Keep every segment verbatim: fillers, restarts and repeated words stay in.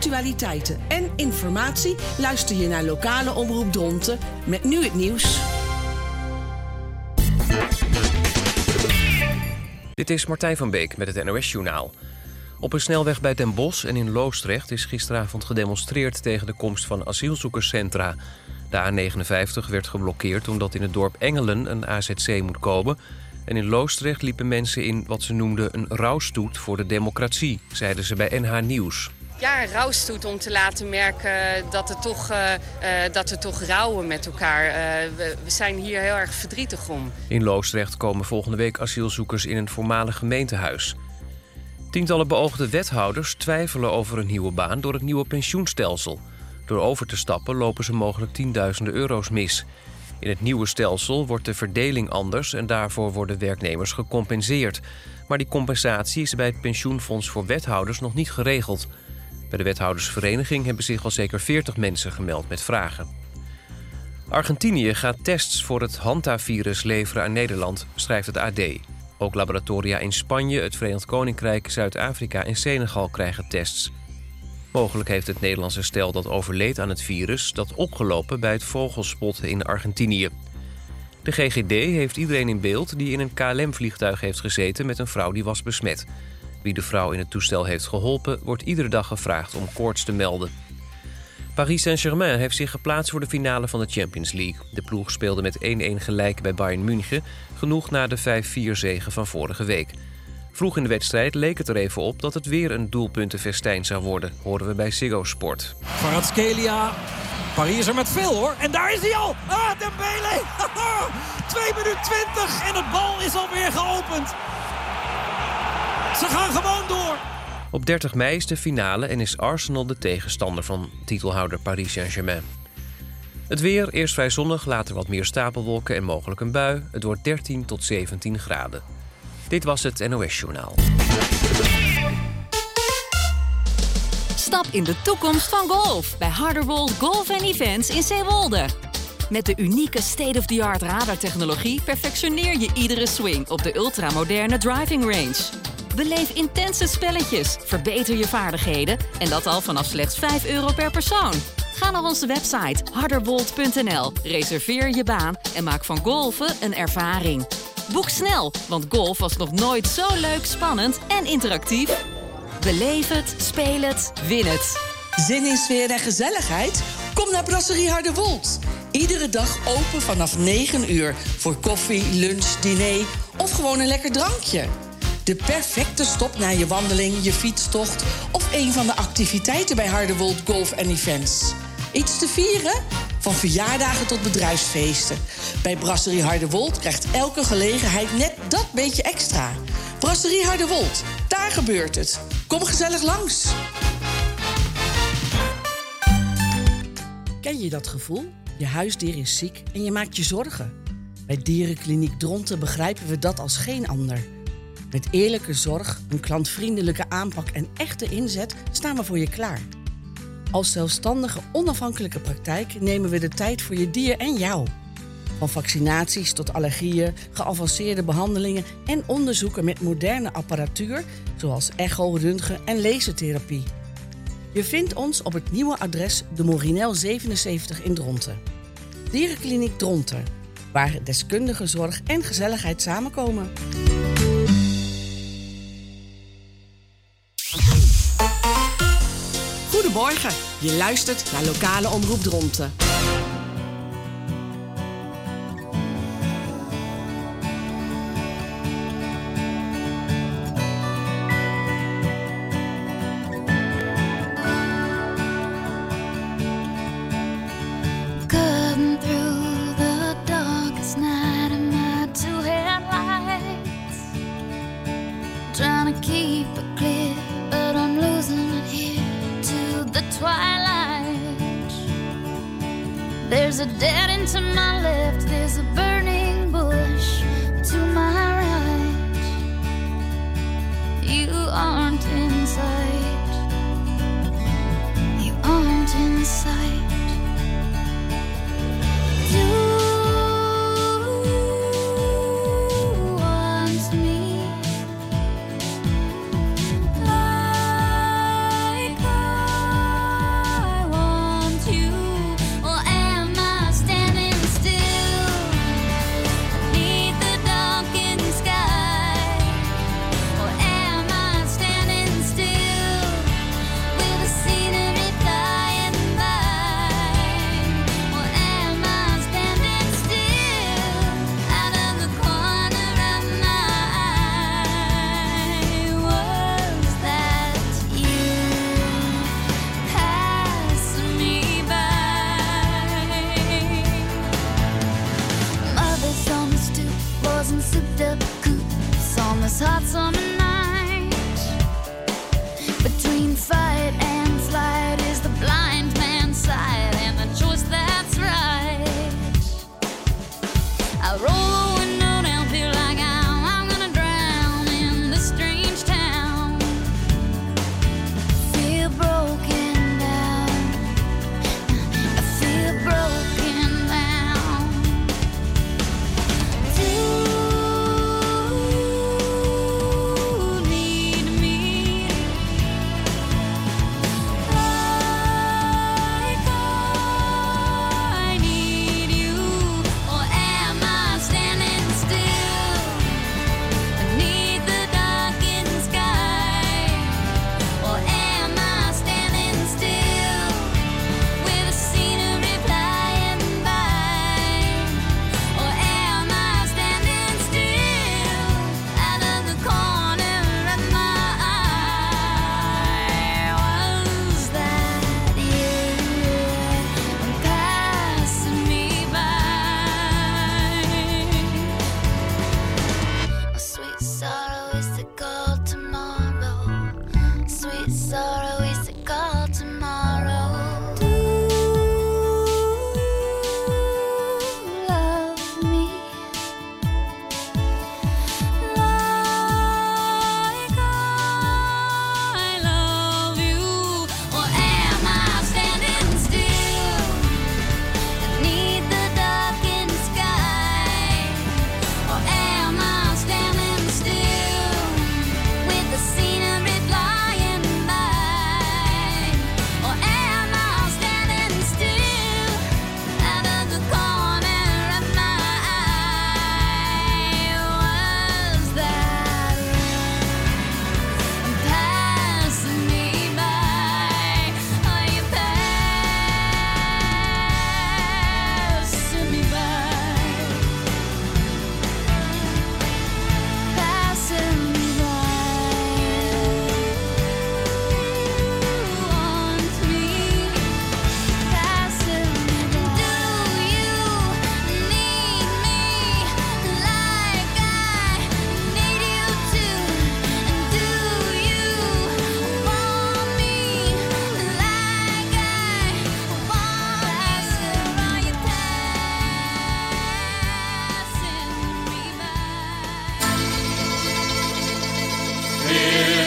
actualiteiten en informatie luister je naar lokale Omroep Dronten met nu het nieuws. Dit is Martijn van Beek met het N O S-journaal. Op een snelweg bij Den Bosch en in Loosdrecht is gisteravond gedemonstreerd tegen de komst van asielzoekerscentra. De A negenenvijftig werd geblokkeerd omdat in het dorp Engelen een A Z C moet komen. En in Loosdrecht liepen mensen in wat ze noemden een rouwstoet voor de democratie, zeiden ze bij N H Nieuws. Ja, een rouwstoet om te laten merken dat, het toch, uh, uh, dat we toch rouwen met elkaar. Uh, we, we zijn hier heel erg verdrietig om. In Loosdrecht komen volgende week asielzoekers in een voormalig gemeentehuis. Tientallen beoogde wethouders twijfelen over een nieuwe baan door het nieuwe pensioenstelsel. Door over te stappen lopen ze mogelijk tienduizenden euro's mis. In het nieuwe stelsel wordt de verdeling anders en daarvoor worden werknemers gecompenseerd. Maar die compensatie is bij het pensioenfonds voor wethouders nog niet geregeld. Bij de wethoudersvereniging hebben zich al zeker veertig mensen gemeld met vragen. Argentinië gaat tests voor het hantavirus leveren aan Nederland, schrijft het A D. Ook laboratoria in Spanje, het Verenigd Koninkrijk, Zuid-Afrika en Senegal krijgen tests. Mogelijk heeft het Nederlandse stel dat overleed aan het virus dat opgelopen bij het vogelspotten in Argentinië. De G G D heeft iedereen in beeld die in een K L M-vliegtuig heeft gezeten met een vrouw die was besmet. Wie de vrouw in het toestel heeft geholpen, wordt iedere dag gevraagd om koorts te melden. Paris Saint-Germain heeft zich geplaatst voor de finale van de Champions League. De ploeg speelde met één-één gelijk bij Bayern München, genoeg na de vijf vier zege van vorige week. Vroeg in de wedstrijd leek het er even op dat het weer een doelpuntenfestijn zou worden, horen we bij Ziggo Sport. Kvaratskhelia, Paris is er met veel hoor. En daar is hij al! Ah, Dembele! twee minuten twintig en het bal is alweer geopend. Ze gaan gewoon door. Op dertig mei is de finale en is Arsenal de tegenstander van titelhouder Paris Saint-Germain. Het weer, eerst vrij zonnig, later wat meer stapelwolken en mogelijk een bui. Het wordt dertien tot zeventien graden. Dit was het N O S-journaal. Stap in de toekomst van golf bij Harderwold Golf and Events in Zeewolde. Met de unieke state-of-the-art radartechnologie perfectioneer je iedere swing op de ultramoderne driving range. Beleef intense spelletjes, verbeter je vaardigheden en dat al vanaf slechts vijf euro per persoon. Ga naar onze website harderwold punt n l, reserveer je baan en maak van golfen een ervaring. Boek snel, want golf was nog nooit zo leuk, spannend en interactief. Beleef het, speel het, win het. Zin in sfeer en gezelligheid? Kom naar Brasserie Harderwold. Iedere dag open vanaf negen uur voor koffie, lunch, diner of gewoon een lekker drankje. De perfecte stop na je wandeling, je fietstocht of een van de activiteiten bij Harderwold Golf and Events. Iets te vieren? Van verjaardagen tot bedrijfsfeesten. Bij Brasserie Harderwold krijgt elke gelegenheid net dat beetje extra. Brasserie Harderwold, daar gebeurt het. Kom gezellig langs. Ken je dat gevoel? Je huisdier is ziek en je maakt je zorgen. Bij Dierenkliniek Dronten begrijpen we dat als geen ander. Met eerlijke zorg, een klantvriendelijke aanpak en echte inzet staan we voor je klaar. Als zelfstandige, onafhankelijke praktijk nemen we de tijd voor je dier en jou. Van vaccinaties tot allergieën, geavanceerde behandelingen en onderzoeken met moderne apparatuur, zoals echo, röntgen en lasertherapie. Je vindt ons op het nieuwe adres de Morinel zevenenzeventig in Dronten. Dierenkliniek Dronten, waar deskundige zorg en gezelligheid samenkomen. Goedemorgen, je luistert naar lokale Omroep Dronten. There's a dead end to my left, there's a burning bush to my right. You aren't in sight, you aren't in sight. You want me like I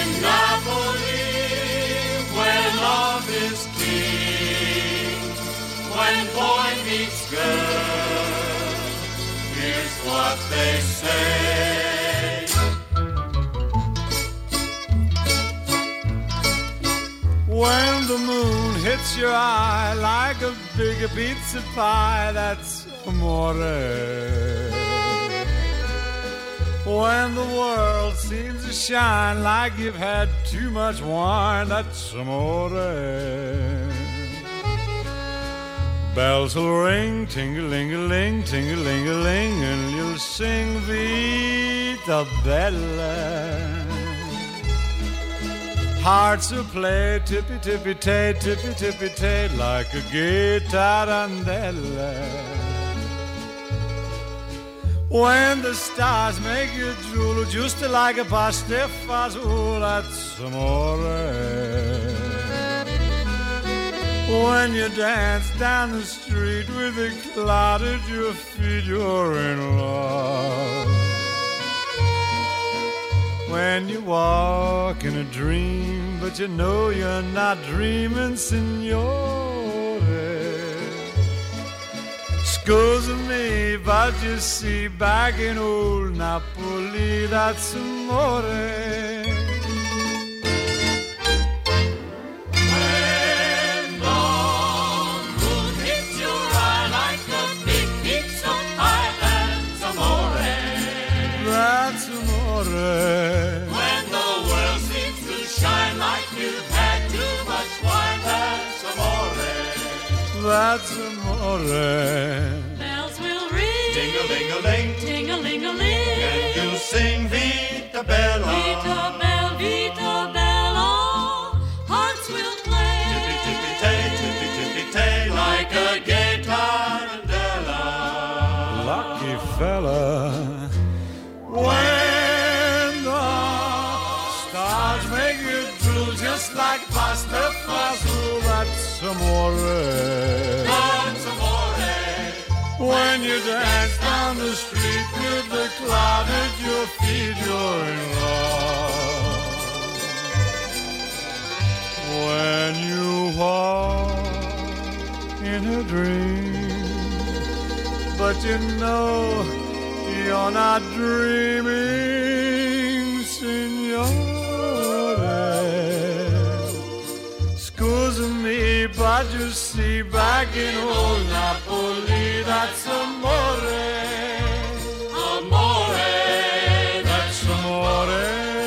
In Napoli, where love is king, when boy meets girl, here's what they say. When the moon hits your eye like a big pizza pie, that's amore. When the world seems to shine like you've had too much wine, that's amore. Bells will ring, ting-a-ling-a-ling, ting-a-ling-a-ling, and you'll sing Vita Bella. Hearts will play tippy-tippy-tay, tippy-tippy-tay, like a guitarandella. When the stars make you drool, just like a pasta fazool, that's amore. When you dance down the street with a cloud at your feet, you're in love. When you walk in a dream, but you know you're not dreaming, signore. Scusa me, but you see, back in old Napoli, that's amore. When the moon hits your eye like a big pizza pie, that's amore. That's amore. When the world seems to shine like you've had too much wine, that's amore. That's amore. Bells will ring, ting-a-ling-a-ling, ting-a-ling-a-ling, and you'll sing Vita Bella. Vita Bella, Vita Bella. Hearts will play, tippy-tippy-tay, tippy-tippy-tay, like a gay tarantella. Lucky fella. When the stars make you drool, just like pasta fazool, that's amore. That's amore. When you dance down the street with the cloud at your feet, you're in love. When you walk in a dream, but you know you're not dreaming, signore. Scusa me, but you see, back in old Napoli, that's amore. Amore, that's amore.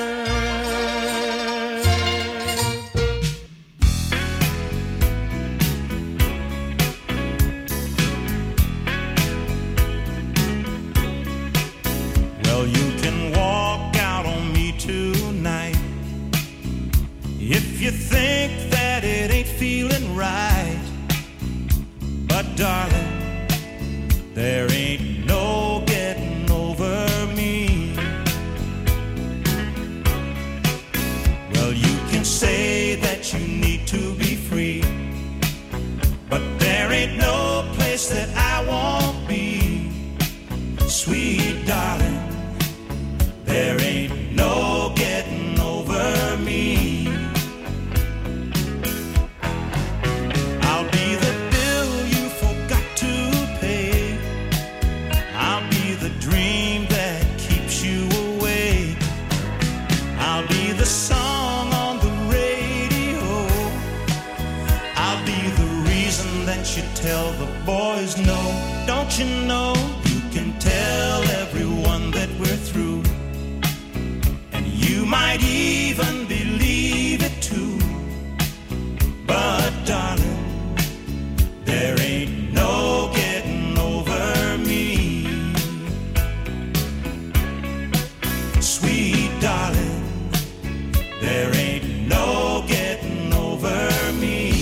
Well, you can walk out on me tonight if you think that it ain't feeling right. But darling, there ain't no getting over me. Well, you can say that you need to be free, but there ain't no place that I won't be. Sweet darling, there ain't no getting over me. I'll be the bill you forgot to pay. I'll be the dream that keeps you awake. I'll be the song on the radio. I'll be the reason that you tell the boys no. Don't you know you can tell everyone that we're through, and you might even believe it too. But darling, there ain't no getting over me. Sweet darling, there ain't no getting over me.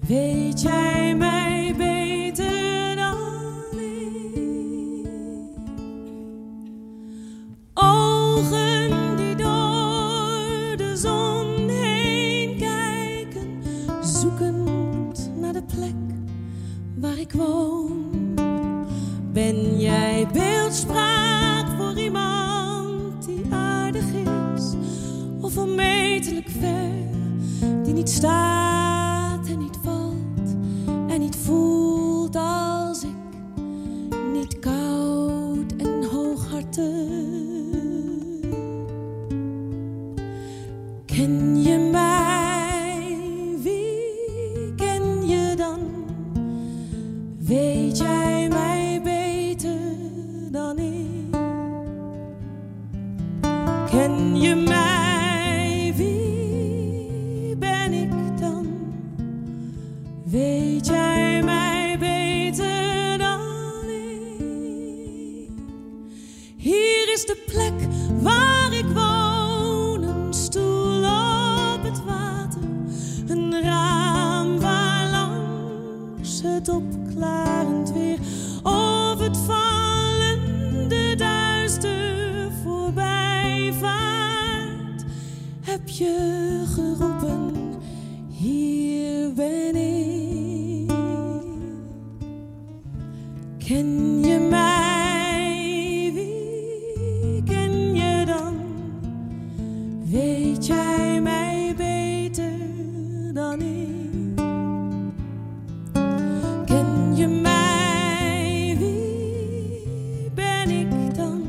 weet jij mij beter dan ik. Ogen die door de zon heen kijken, zoekend naar de plek waar ik woon. Ben jij beeldspraak voor iemand die aardig is, of onmetelijk ver, die niet staat en niet valt en niet voelt als ik, niet koud en hooghartig. Ken je mij? Wie ken je dan? Weet jij mij beter dan ik? Ken je mij? Wie ben ik dan? Weet jij mij beter dan ik? Hier is de plek waar ik woon, een stoel op het water, een raam waar langs het opklarend weer of het vallende duister voorbij vaart. Heb je geroepen, hier ben ik. Ken je mij? Wie ken je dan? Weet jij mij beter dan ik? Ken je mij? Wie ben ik dan?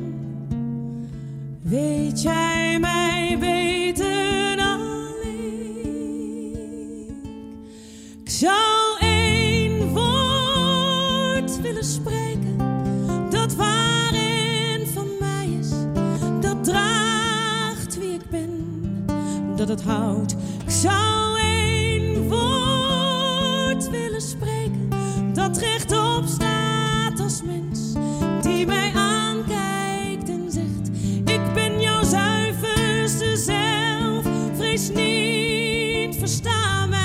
Weet jij mij beter dan ik? Ik zou één woord willen spreken, dat waar en van mij is, dat draagt wie ik ben, dat het houdt. Ik zou één woord willen spreken, dat rechtop staat als mens, die mij aankijkt en zegt: ik ben jouw zuiverste zelf, vrees niet, versta mij.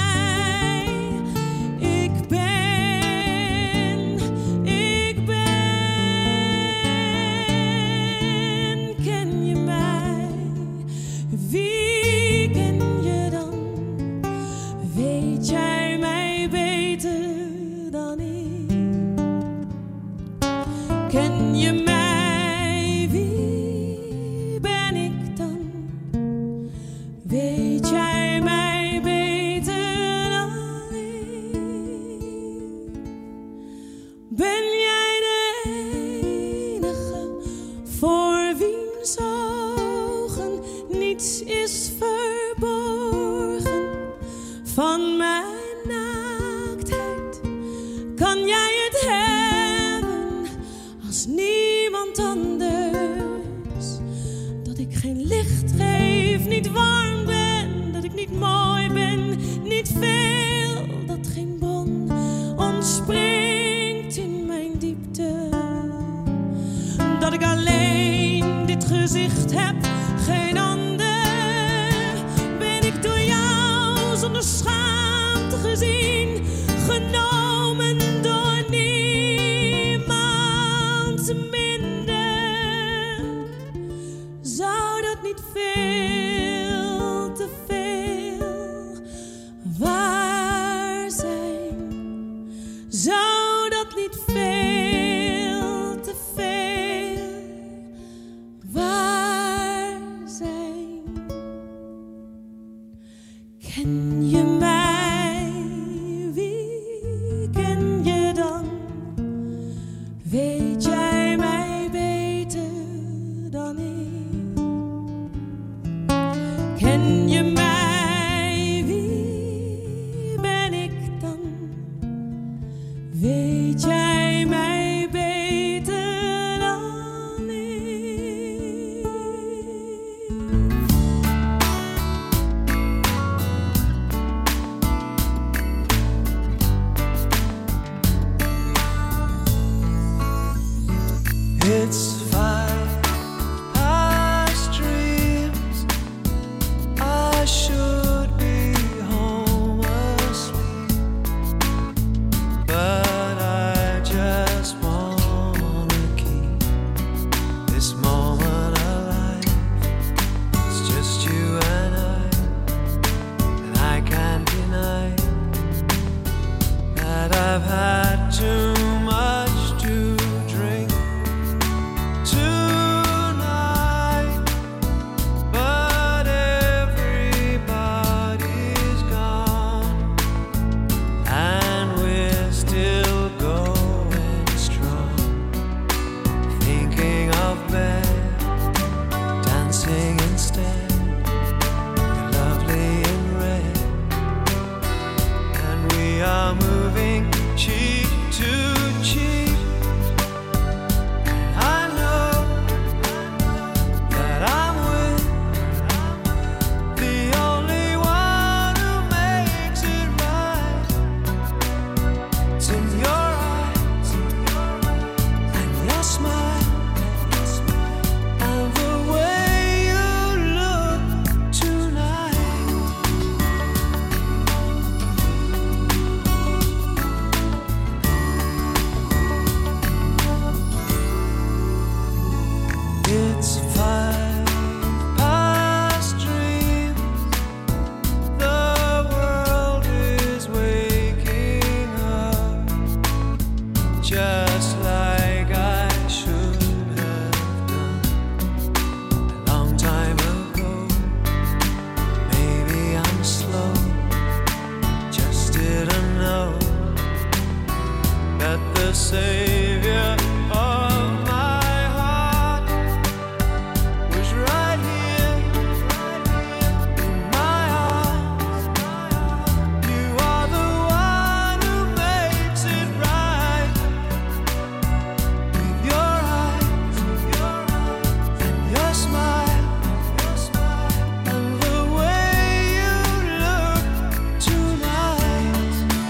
Ik ben, ik ben. Ken je mij? Wie ken je dan? Weet jij mij beter dan ik? Ken je mij? Wie ben ik dan? Weet jij mij beter dan ik? Ben jij de enige voor wiens ogen niets is verborgen van mijn naaktheid? Kan jij het hebben als niemand anders? Dat ik geen licht geef, niet warm ben, dat ik niet mooi ben, niet veel, dat geen bron ontspringt in mijn diepte. Dat ik alleen dit gezicht heb, geen ander. Ben ik door jou zonder schaamte gezien, genomen door niemand minder. Zou dat niet veel te veel waar zijn? Zou dat niet veel te veel waar zijn? Ken je mij? savior of my heart was right here in my arms. You are the one who makes it right with your eyes and your smile and the way you look tonight.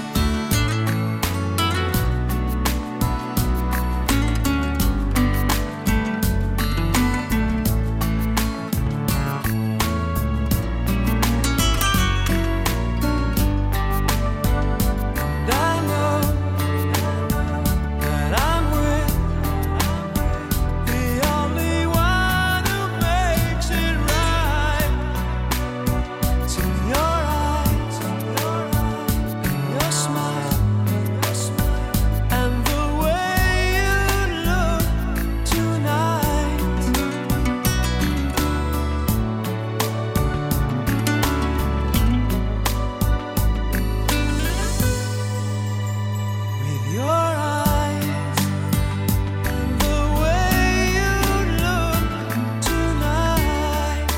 And I know that I'm with the only one who makes it right. It's in your eyes, and your smile, and the way you look tonight. With your eyes and the way you look tonight.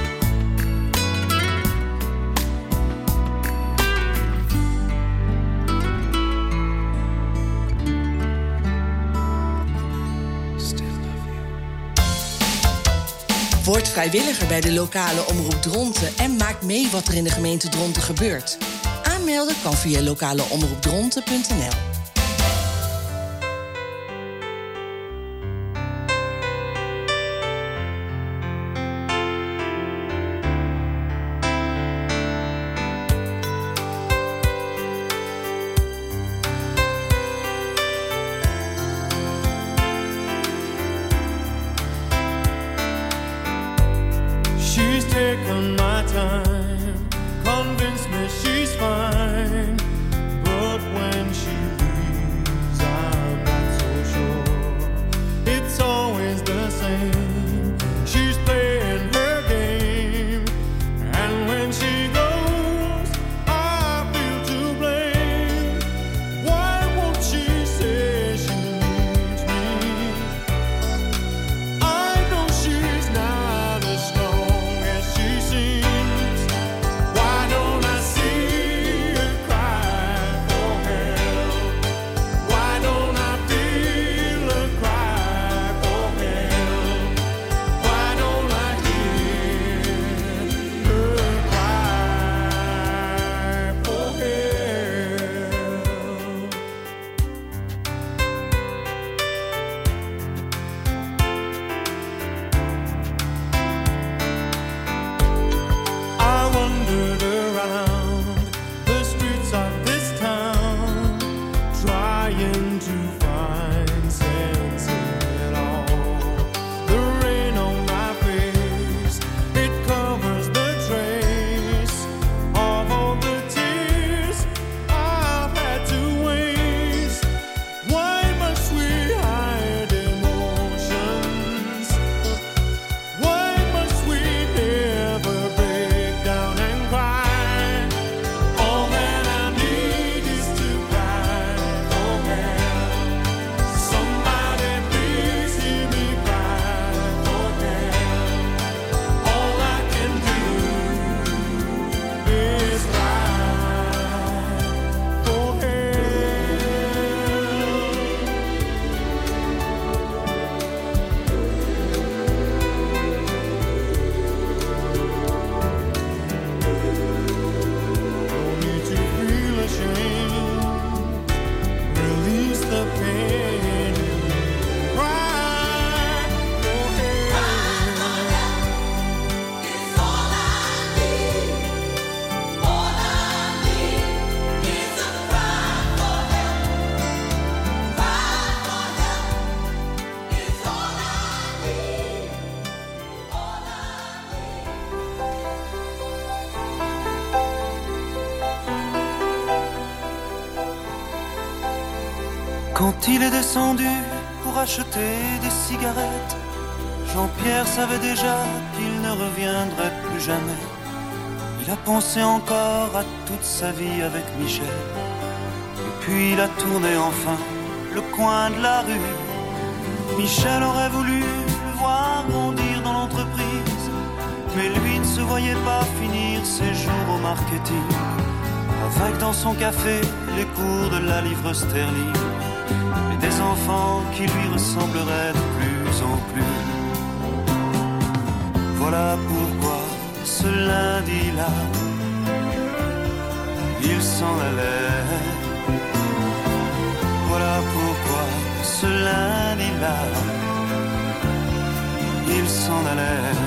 Still love you. Word vrijwilliger bij de lokale omroep Dronten en maak mee wat er in de gemeente Dronten gebeurt. Aanmelden kan via lokaleomroepdronten punt n l. She's taken my time, convinced me she's fine, but when she leaves, I'm not so sure. It's always the same. She's playing her game, and when she goes, I feel to blame. Why won't she say she needs me? I know she's not as strong as she seems. Why don't I see her cry for help? Why don't I feel her cry for help? Why don't I hear her cry for help? I wandered around the streets of this town, trying to find sense in it all. The rain on my face, it covers the trace of all the tears I've had to waste. Why must we hide emotions? Why must we never break down and cry? All that I need is to cry for help. Somebody please hear me cry for help. All I can do is cry for help. No need to feel ashamed. Release the pain and cry for help. It's all I need. All I need is a cry for help. Cry for help. It's all I need. All Quand il est descendu pour acheter des cigarettes, Jean-Pierre savait déjà qu'il ne reviendrait plus jamais. Il a pensé encore à toute sa vie avec Michel. Et puis il a tourné enfin le coin de la rue. Michel aurait voulu le voir grandir dans l'entreprise, mais lui ne se voyait pas finir ses jours au marketing, avec dans son café les cours de la livre sterling et des enfants qui lui ressembleraient de plus en plus. Voilà pourquoi ce lundi-là, il s'en allait. Voilà pourquoi ce lundi-là, il s'en allait.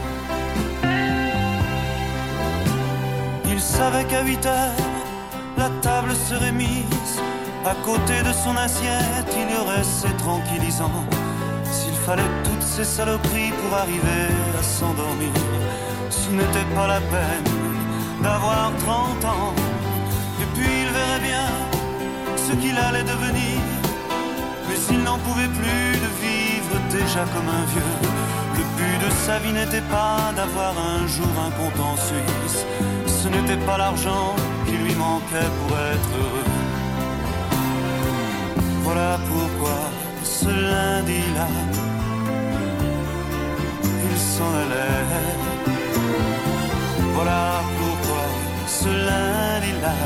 Il savait qu'à huit heures, la table serait mise. À côté de son assiette, il y aurait ses tranquillisants. S'il fallait toutes ces saloperies pour arriver à s'endormir, ce n'était pas la peine d'avoir trente ans. Et puis il verrait bien ce qu'il allait devenir. Mais il n'en pouvait plus de vivre déjà comme un vieux. Le but de sa vie n'était pas d'avoir un jour un compte en Suisse. Ce n'était pas l'argent qui lui manquait pour être heureux. Voilà pourquoi ce lundi-là, il s'en allait. Voilà pourquoi ce lundi-là,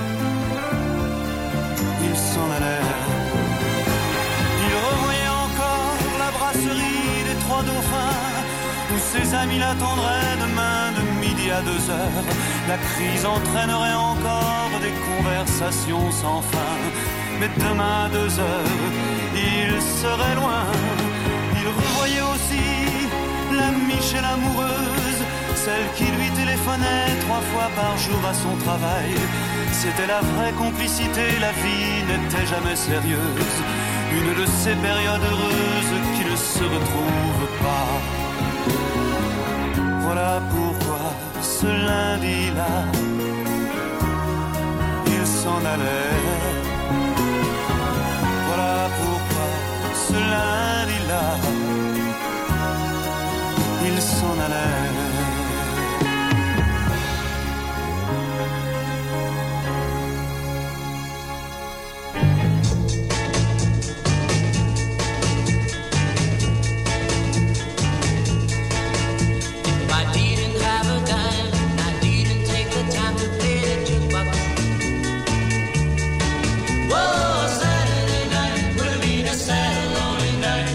il s'en allait. Il revoyait encore la brasserie des Trois Dauphins, où ses amis l'attendraient demain de midi à deux heures. La crise entraînerait encore des conversations sans fin. Mais demain à deux heures, il serait loin. Il revoyait aussi la Michel amoureuse, celle qui lui téléphonait trois fois par jour à son travail. C'était la vraie complicité, la vie n'était jamais sérieuse. Une de ces périodes heureuses qui ne se retrouvent pas. Voilà pourquoi ce lundi-là, il s'en allait. Voilà pourquoi ce lundi-là, il s'en allait. Whoa, Saturday night would have been a sad, lonely night.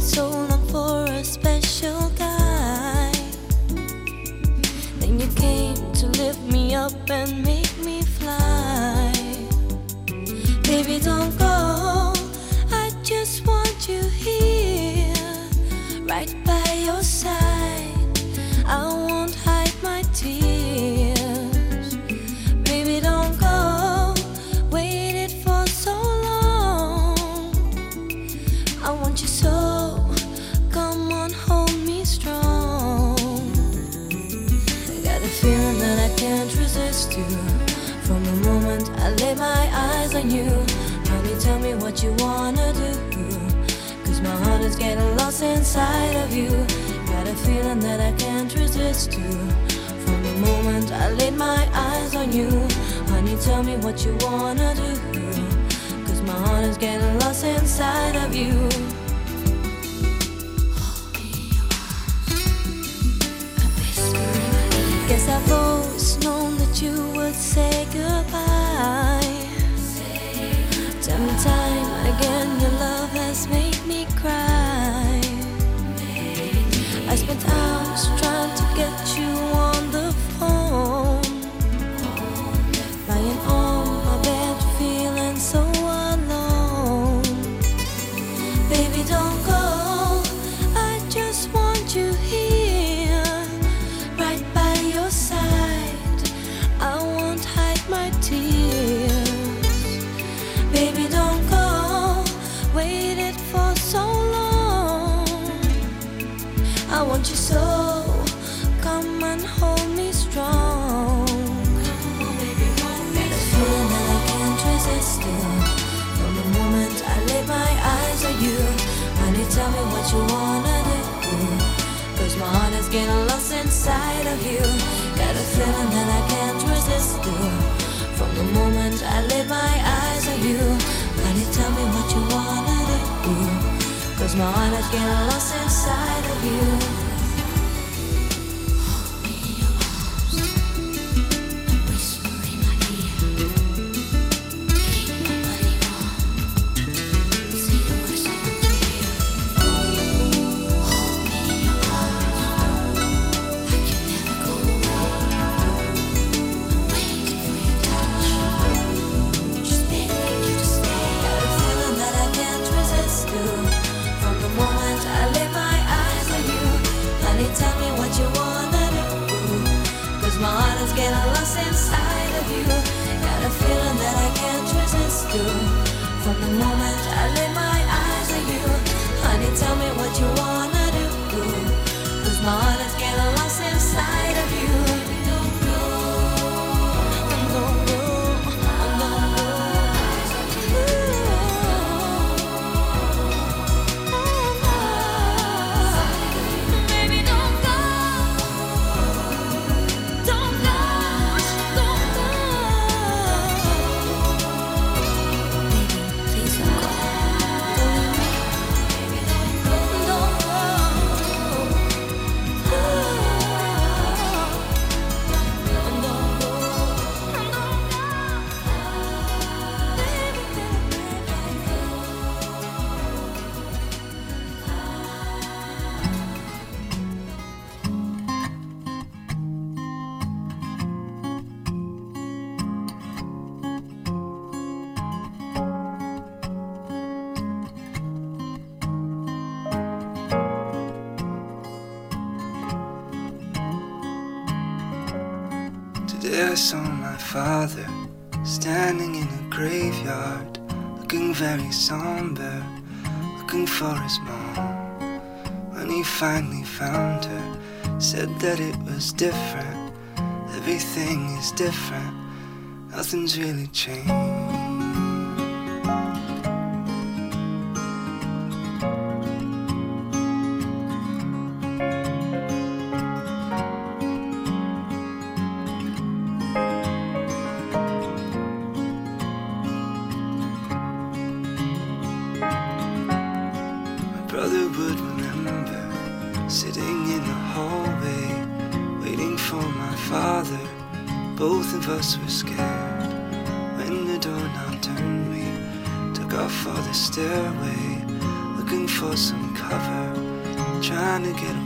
so long for a special guy. Then you came to lift me up and make me fly. Baby, don't go, I just want you here, right by your side. I won't hide my tears. Baby, don't go, waited for so long. I want you so, come on, hold me strong. I got a feeling that I can't resist you. From the moment I lay my eyes on you, honey, tell me what you wanna do, 'cause my heart is getting lost inside of you. Got a feeling that I can't resist you. From the moment I laid my eyes on you, honey, tell me what you wanna do, 'cause my heart is getting lost inside of you. Guess I've always known that you would say goodbye. Tell me time again, your love has made me cry. I spent hours trying to get you on the phone, lying on my bed feeling so alone. Baby, don't go, I just want you here, right by your side. I won't hide my tears. Baby, don't go, waited for so long. I want you so, come and hold me strong. Got a feeling that I can't resist you. From the moment I lay my eyes on you, honey, tell me what you wanna do, 'cause my heart is getting lost inside of you. Got a feeling that I can't resist you. From the moment I lay my eyes on you, honey, tell me what you wanna do, 'cause my heart is getting lost inside of you. Today I saw my father standing in a graveyard, looking very somber, looking for his mom. When he finally found her, said that it was different. Everything is different, nothing's really changed. Brother would remember sitting in the hallway, waiting for my father. Both of us were scared. When the door knocked and we took off for the stairway, looking for some cover, trying to get away.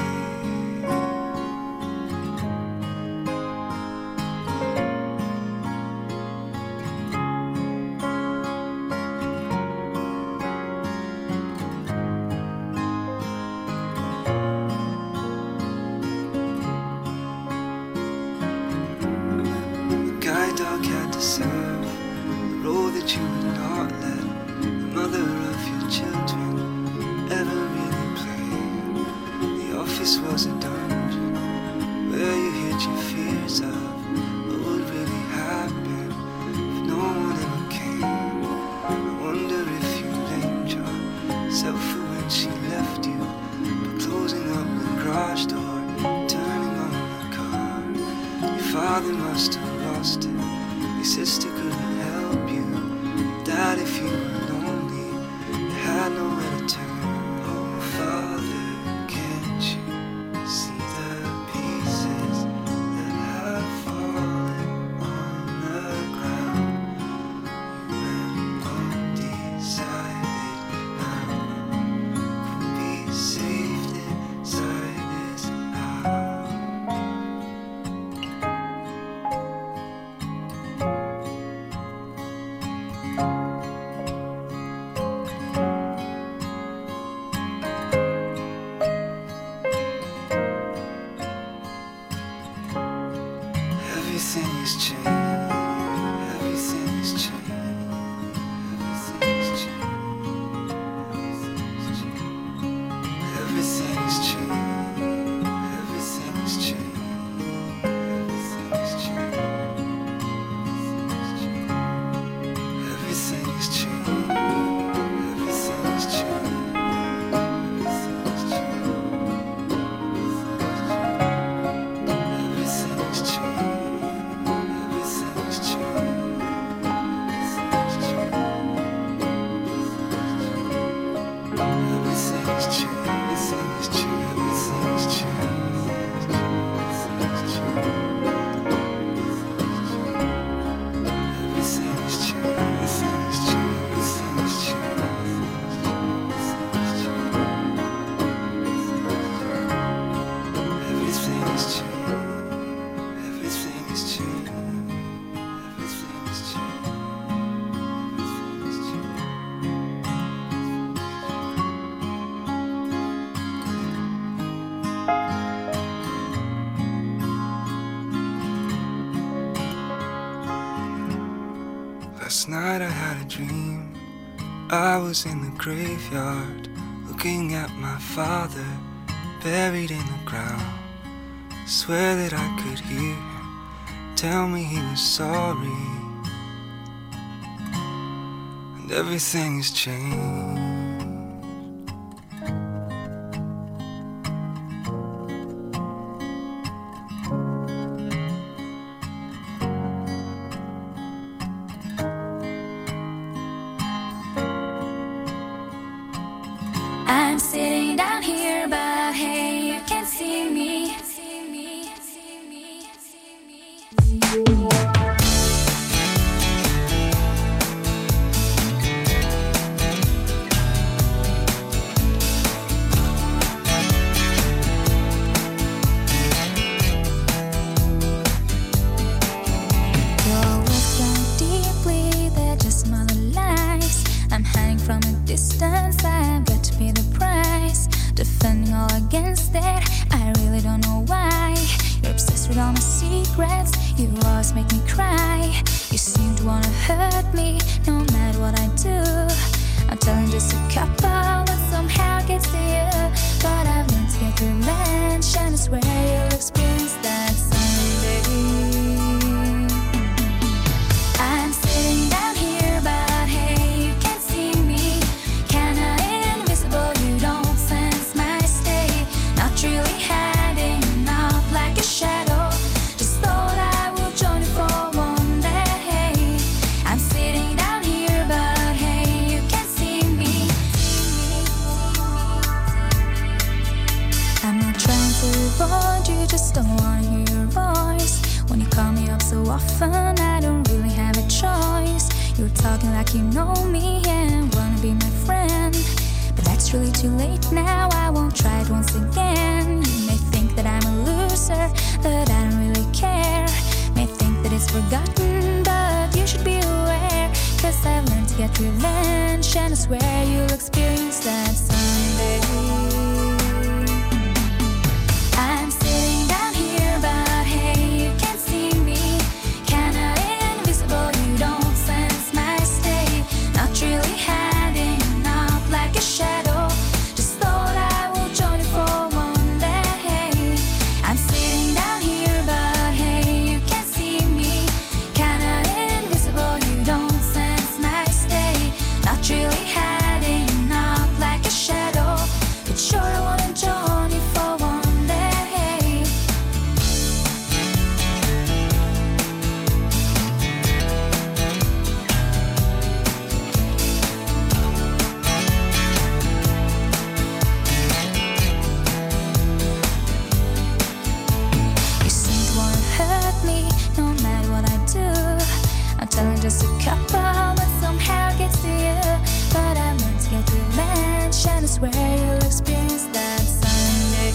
Last night I had a dream. I was in the graveyard, looking at my father, buried in the ground. Swear that I could hear him tell me he was sorry. And everything has changed. I'm sitting down here, but hey, you can't see me. Your words so deeply, they're just mother lies. I'm hiding from a distance, I've got to pay the price. Defending all against it, I really don't know why. You're obsessed with all my secrets, you always make me cry. You seem to wanna hurt me, no matter what I do. I'm telling just a couple that somehow gets to you. But I've learned to get revenge, and I swear you'll experience that someday. I'm sitting down here, but hey, you can't see me. Kinda invisible, you don't sense my state. Not really hiding out like a shadow. Just thought I would join you for one day. I'm sitting down here, but hey, you can't see me. I'm not trying to avoid you, just don't wanna hear your voice. When you call me up so often, I don't really have a choice. You're talking like you know me and wanna be my friend, but that it's really too late now. I won't try it once again. You may think that I'm a loser, that I don't really care. May think that it's forgotten, but you should be aware. Cause I've learned to get revenge, and I swear you'll experience that someday. I'm sitting down here, but hey, you can't see me. Kinda invisible, you don't sense my state. Not really hiding out like a shadow. Just thought I will join you for one day. I'm sitting down here, but hey, you can't see me. Kinda invisible, you don't sense my state. Not really hiding out like a shadow. But sure I wanna join you for one day. You seem to wanna hurt me, no matter what I do. I'm telling just a couple, but somehow it gets to you. But I learned to get revenge, and I swear you'll experience that someday.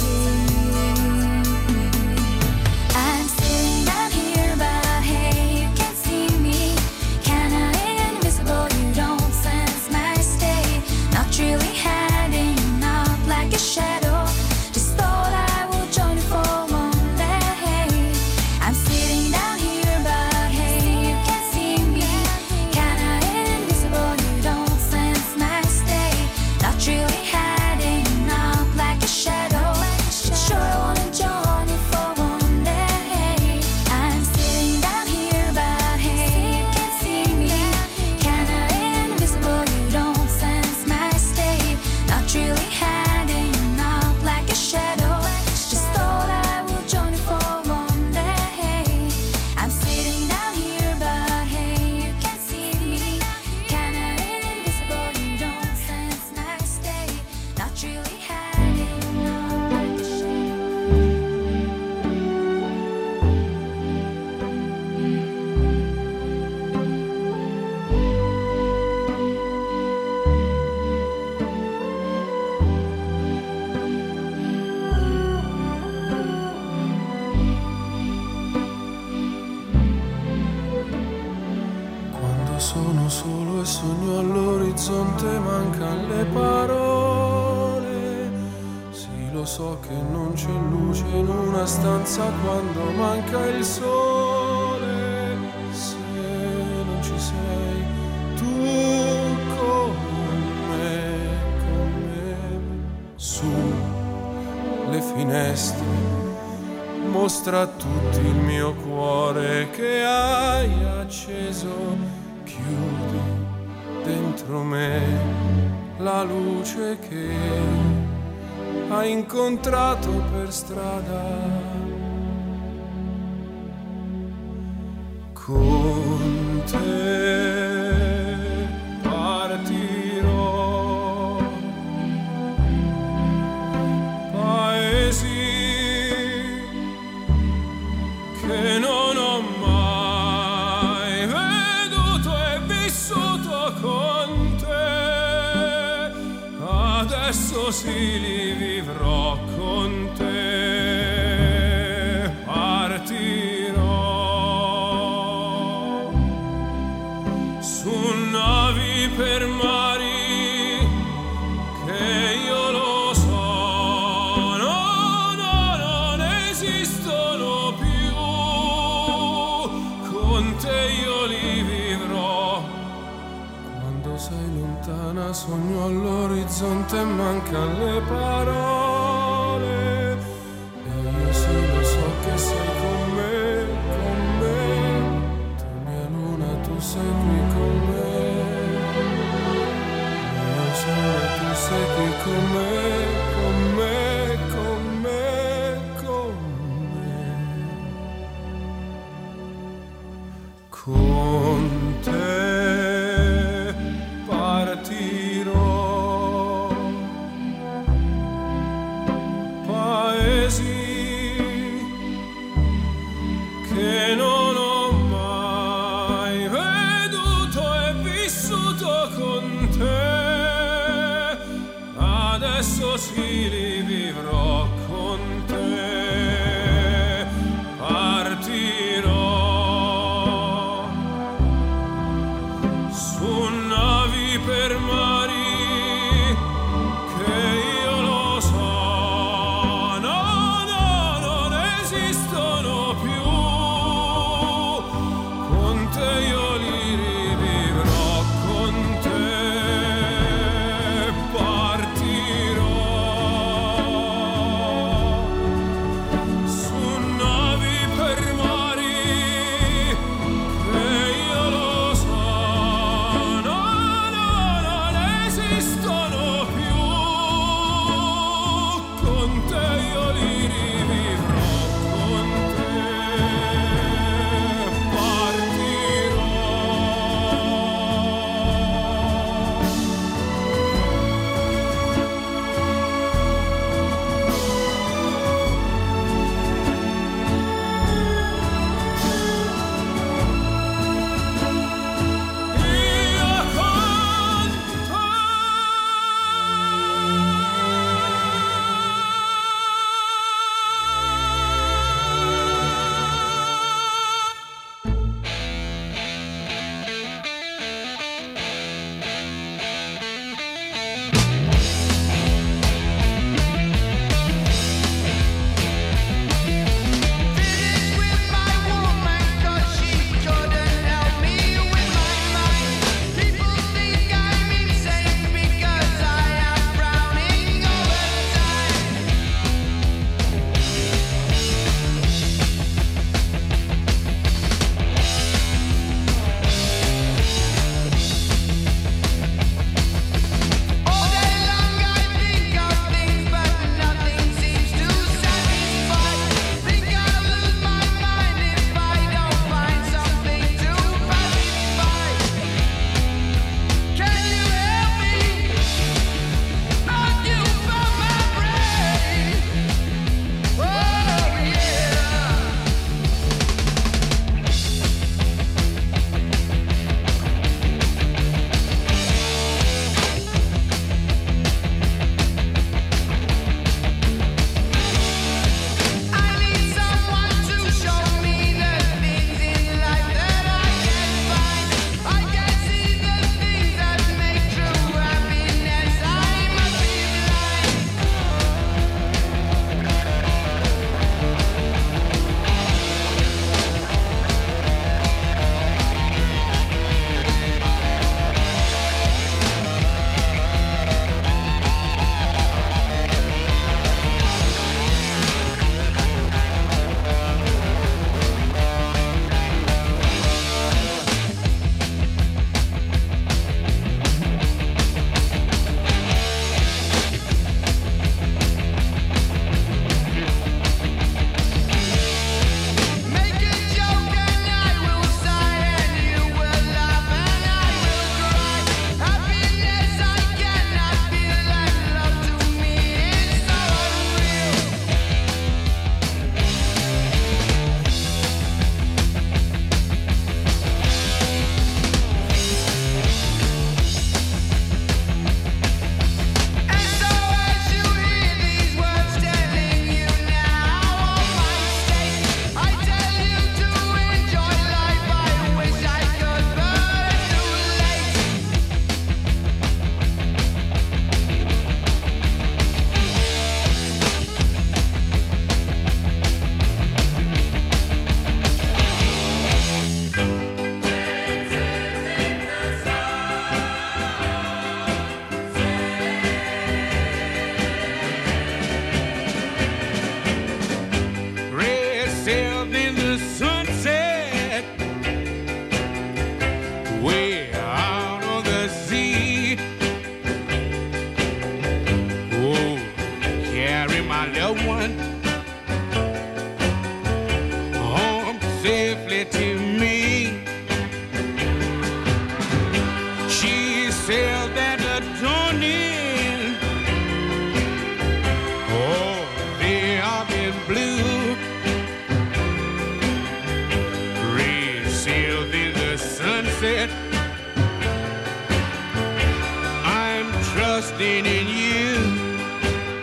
I'm sitting down here, but hey, you can't see me. Kinda invisible, you don't sense my state. Not really hiding out like a shadow. Just thought I would join you for one day. I'm sitting down here, but hey, you can't see me. Kinda invisible, you don't sense my state. Not really hiding out like a shadow. Sure I wanna join you for one day. I'm sitting down here, but hey, you can't see me. Kinda invisible, you don't sense my state. Not really hiding out like a shadow. Just thought I would join you for one day. I'm sitting down here, but hey, you can't see me. Kinda invisible, you don't sense my state. Not really hiding out like a shadow. Quando sono solo e sogno all'orizzonte mancan le parole. Sì, lo so che non c'è luce in una stanza quando manca il sole. Se non ci sei tu con me, con me, su le finestre mostra a tutti il mio cuore che hai acceso. Chiudi dentro me la luce che hai incontrato per strada. Con te partirò, paesi che non ho mai veduto e vissuto con te. Adesso sì li vivrò con te. Partirò su navi per mari che io lo so, no, no, non esistono più. Con te io li vivrò. Quando sei lontana sogno all'orizzonte e mancan le parole. E io sì lo so che sei con me, con me. Tu mia luna, tu sei qui con me. Mio sole, tu sei qui con me, con me, con me, con me. Con te partirò, paesi che non ho mai veduto e vissuto con te. così li vivrò con te. Partirò su navi per mari che io lo so, no, no, non esistono più. Con te io li rivivrò, con te partirò su navi per mari che io lo so, no, no, non esistono più. Con te io li rivivrò, con te partirò. Io con said, I'm trusting in you.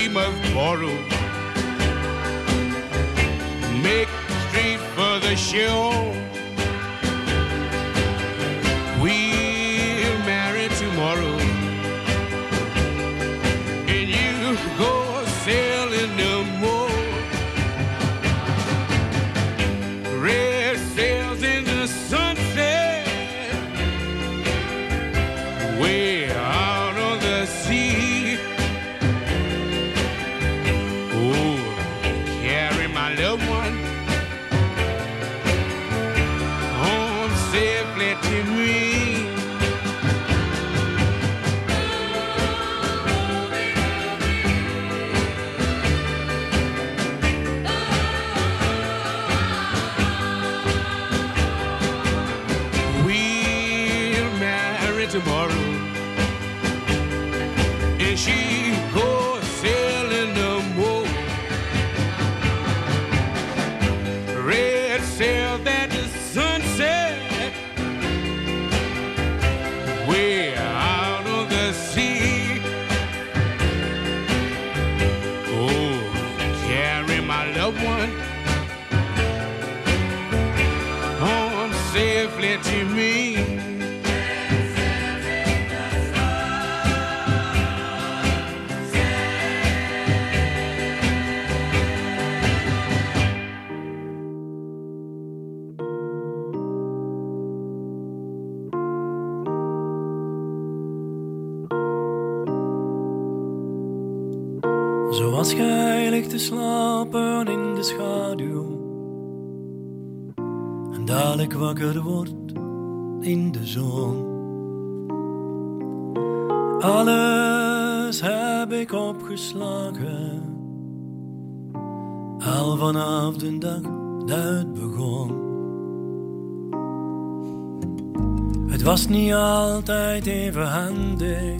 we must borrow. Make street for the show. We'll marry tomorrow. And you go sailing no more. Red sails in the sunset, way out on the sea. Oh, carry my loved one home safely to me. Tomorrow, and she goes sailing no more. Red sail that the sunset, way out on the sea. Oh, carry my loved one home safely to me. Zoals gij ligt te slapen in de schaduw en dadelijk wakker wordt in de zon. Alles heb ik opgeslagen, al vanaf de dag dat het begon. Het was niet altijd even handig,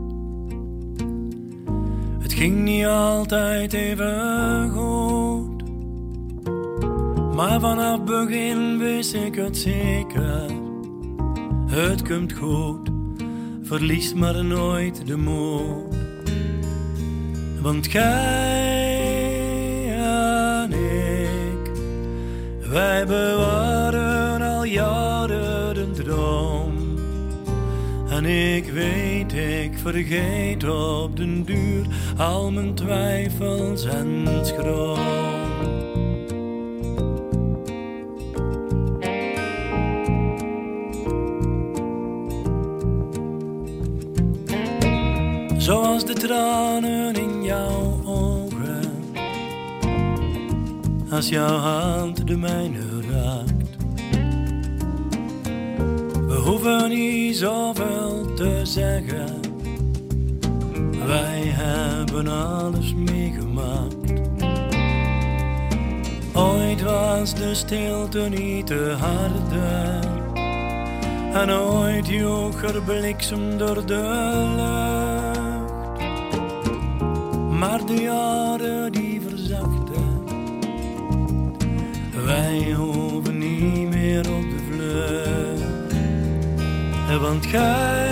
het ging niet altijd even goed, maar vanaf begin wist ik het zeker. Het komt goed, verlies maar nooit de moed. Want gij en ik, wij bewaren al jaren een droom. En ik weet, ik vergeet op den duur al mijn twijfels en schroom. Zoals de tranen in jouw ogen, als jouw hand de mijne raakt. We hoeven niet zoveel te zeggen, wij hebben alles meegemaakt. Ooit was de stilte niet te harde, en ooit joeg er bliksem door de lucht. Maar de jaren die verzachten, wij hoeven niet meer op de vlucht. Want gij